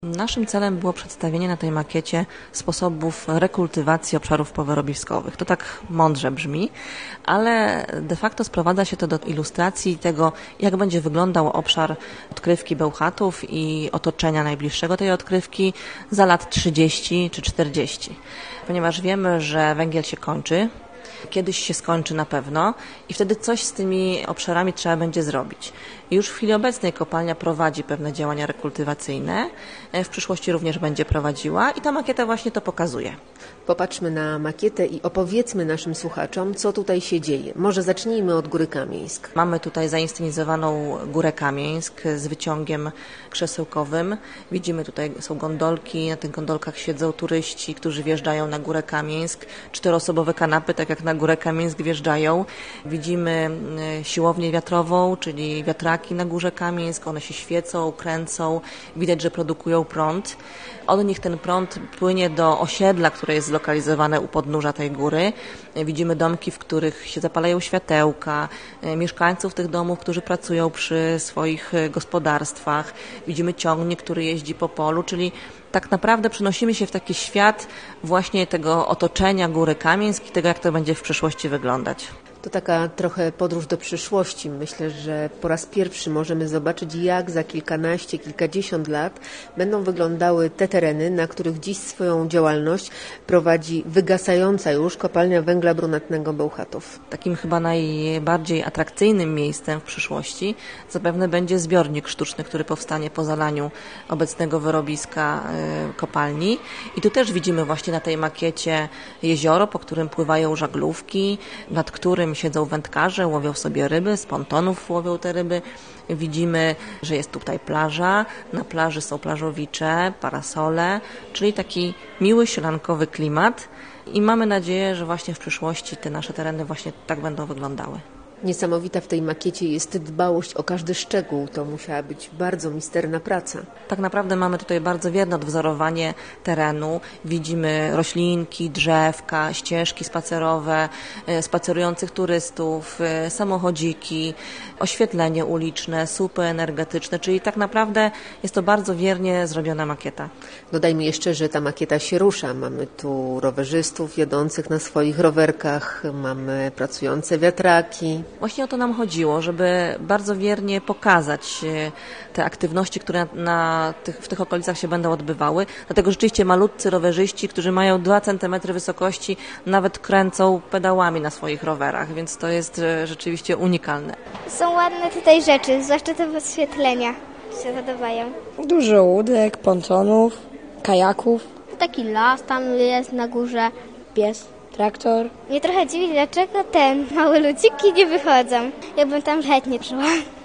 Naszym celem było przedstawienie na tej makiecie sposobów rekultywacji obszarów powyrobiskowych. To tak mądrze brzmi, ale de facto sprowadza się to do ilustracji tego, jak będzie wyglądał obszar odkrywki Bełchatów i otoczenia najbliższego tej odkrywki za lat 30 czy 40. Ponieważ wiemy, że węgiel się kończy, kiedyś się skończy na pewno i wtedy coś z tymi obszarami trzeba będzie zrobić. Już w chwili obecnej kopalnia prowadzi pewne działania rekultywacyjne, w przyszłości również będzie prowadziła i ta makieta właśnie to pokazuje. Popatrzmy na makietę i opowiedzmy naszym słuchaczom, co tutaj się dzieje. Może zacznijmy od Góry Kamieńsk. Mamy tutaj zainscenizowaną Górę Kamieńsk z wyciągiem krzesełkowym. Widzimy tutaj są gondolki, na tych gondolkach siedzą turyści, którzy wjeżdżają na Górę Kamieńsk. 4-osobowe kanapy, tak jak na Górę Kamieńsk wjeżdżają. Widzimy siłownię wiatrową, czyli wiatraki na Górze Kamieńsk. One się świecą, kręcą. Widać, że produkują prąd. Od nich ten prąd płynie do osiedla, które jest zlokalizowane u podnóża tej góry. Widzimy domki, w których się zapalają światełka, mieszkańców tych domów, którzy pracują przy swoich gospodarstwach. Widzimy ciągnik, który jeździ po polu, czyli tak naprawdę przenosimy się w taki świat właśnie tego otoczenia Góry Kamieńsk i tego, jak to będzie w przyszłości wyglądać. To taka trochę podróż do przyszłości. Myślę, że po raz pierwszy możemy zobaczyć, jak za kilkanaście, kilkadziesiąt lat będą wyglądały te tereny, na których dziś swoją działalność prowadzi wygasająca już kopalnia węgla brunatnego Bełchatów. Takim chyba najbardziej atrakcyjnym miejscem w przyszłości zapewne będzie zbiornik sztuczny, który powstanie po zalaniu obecnego wyrobiska kopalni. I tu też widzimy właśnie na tej makiecie jezioro, po którym pływają żaglówki, nad którym siedzą wędkarze, łowią sobie ryby, z pontonów łowią te ryby. Widzimy, że jest tutaj plaża, na plaży są plażowicze, parasole, czyli taki miły, sielankowy klimat i mamy nadzieję, że właśnie w przyszłości te nasze tereny właśnie tak będą wyglądały. Niesamowita w tej makiecie jest dbałość o każdy szczegół. To musiała być bardzo misterna praca. Tak naprawdę mamy tutaj bardzo wierne odwzorowanie terenu. Widzimy roślinki, drzewka, ścieżki spacerowe, spacerujących turystów, samochodziki, oświetlenie uliczne, słupy energetyczne, czyli tak naprawdę jest to bardzo wiernie zrobiona makieta. Dodajmy jeszcze, że ta makieta się rusza. Mamy tu rowerzystów jadących na swoich rowerkach, mamy pracujące wiatraki. Właśnie o to nam chodziło, żeby bardzo wiernie pokazać te aktywności, które w tych okolicach się będą odbywały. Dlatego rzeczywiście malutcy rowerzyści, którzy mają 2 cm wysokości, nawet kręcą pedałami na swoich rowerach, więc to jest rzeczywiście unikalne. Są ładne tutaj rzeczy, zwłaszcza te oświetlenia się podobają. Dużo łódek, pontonów, kajaków. Taki las tam jest na górze. Pies, traktor. Mnie trochę dziwi, dlaczego te małe ludziki nie wychodzą. Ja bym tam chętnie szła.